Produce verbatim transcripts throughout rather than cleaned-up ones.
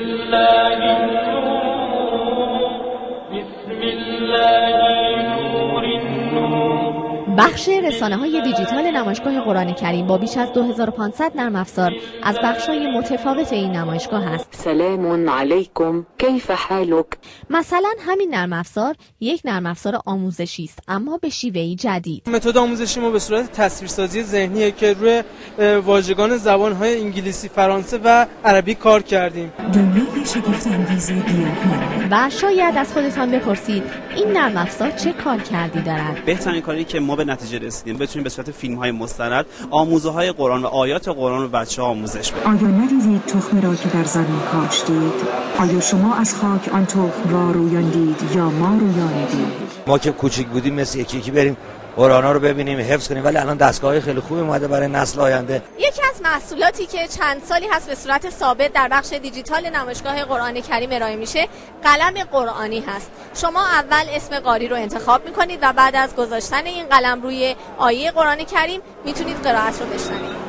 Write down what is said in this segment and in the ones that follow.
الله النور بسم الله نور النور. بخش رسانه‌های دیجیتال نمایشگاه قرآن کریم با بیش از دو هزار و پانصد نرم افزار از بخش‌های متفاوت این نمایشگاه است. سلام علیکم، کیف حالک؟ مثلا همین نرم افزار یک نرم افزار آموزشی است، اما به شیوه‌ای جدید. متد آموزشی ما به صورت تصویرسازی ذهنیه که روی واژگان زبان‌های انگلیسی، فرانسه و عربی کار کردیم. دنیای شگفت‌انگیز بیرون. و شاید از خودتان بپرسید این نرم افزار چه کار کردی دارد؟ بهترین کاری که ما به نتیجه رسیدیم بتونیم به صورت فیلم‌های مستند آموزه های قرآن و آیات قرآن رو به بچه‌ها آموزش بدیم. آیا ندیدید تخمی را که در زمین کاشتید؟ آیا شما از خاک آن تخم را رویاندید یا ما رویاندید؟ ما که کوچیک بودیم مثل یکی یکی بریم قرآن‌ها رو ببینیم، حفظ کنیم، ولی الان دستگاه خیلی خوبی اومده برای نسل آینده. یکی از محصولاتی که چند سالی هست به صورت ثابت در بخش دیجیتال نمایشگاه قرآن کریم ارائه میشه قلم قرآنی هست. شما اول اسم قاری رو انتخاب میکنید و بعد از گذاشتن این قلم روی آیه قرآن کریم میتونید قرائت رو بشنوید.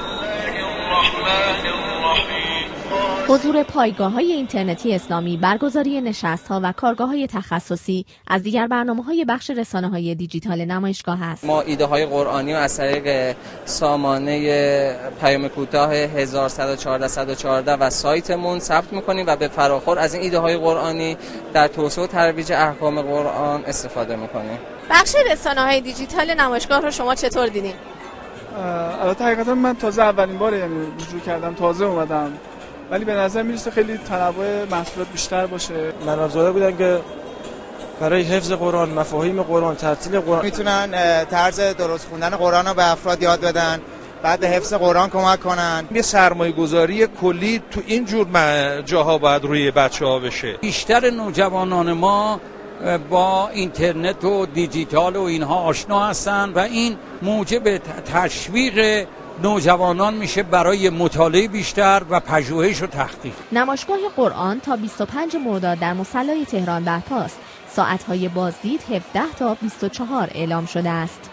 حضور پایگاه‌های اینترنتی اسلامی، برگزاری نشست‌ها و کارگاه‌های تخصصی از دیگر برنامه‌های بخش رسانه‌های دیجیتال نمایشگاه است. ما ایده‌های قرآنی رو از طریق سامانه پیام کوتاه هزار و صد و چهارده صد و چهارده و سایتمون ثبت می‌کنیم و به فراخور از این ایده‌های قرآنی در توسعه و ترویج احکام قرآن استفاده می‌کنیم. بخش رسانه‌های دیجیتال نمایشگاه رو شما چطور دیدین؟ البته حقیقتا من تازه اولین باره یعنی رجوع کردم، تازه اومدم، ولی به نظر میرسه خیلی تنوع محصولات بیشتر باشه. مناظره بودن که برای حفظ قرآن، مفاهیم قرآن، ترتیل قرآن میتونن طرز درست خوندن قرآن رو به افراد یاد بدن، بعد به حفظ قرآن کمک کنن. یه سرمایه گذاری کلی تو این جور جاها باید روی بچه ها بشه. بیشتر نوجوانان ما با اینترنت و دیجیتال و اینها آشنا هستن و این موجب تشویق نوجوانان میشه برای مطالعه بیشتر و پژوهش و تحقیق. نمایشگاه قرآن تا بیست و پنجم مرداد در مصلی تهران برپاست. ساعت‌های بازدید هفده تا بیست و چهار اعلام شده است.